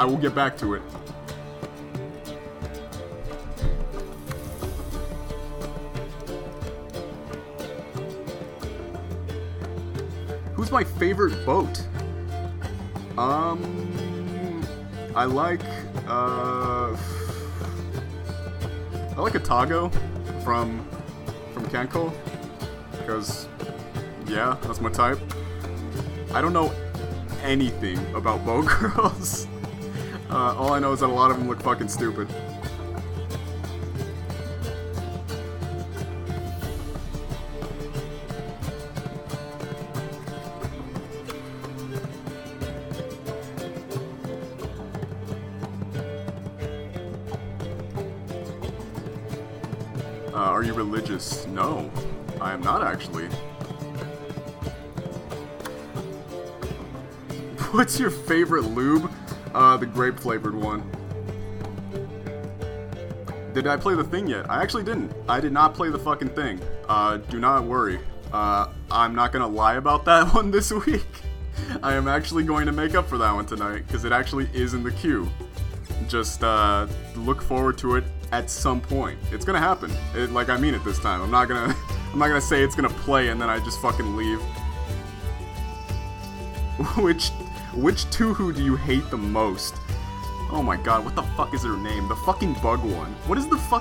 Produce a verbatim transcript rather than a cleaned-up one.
I will get back to it. Who's my favorite boat? Um, I like, uh, I like Atago from, from Kenko, because, yeah, that's my type. I don't know anything about boat girls. Uh, all I know is that a lot of them look fucking stupid. Uh, are you religious? No, I am not actually. What's your favorite lube? Uh, the grape flavored one. Did I play the thing yet? I actually didn't. I did not play the fucking thing. Uh, do not worry. Uh, I'm not gonna lie about that one this week. I am actually going to make up for that one tonight, because it actually is in the queue. Just, uh, look forward to it at some point. It's gonna happen. It, like, I mean it this time. I'm not gonna, I'm not gonna say it's gonna play and then I just fucking leave. Which, which Tuhu do you hate the most? Oh my god, what the fuck is her name? The fucking bug one. What is the fuck?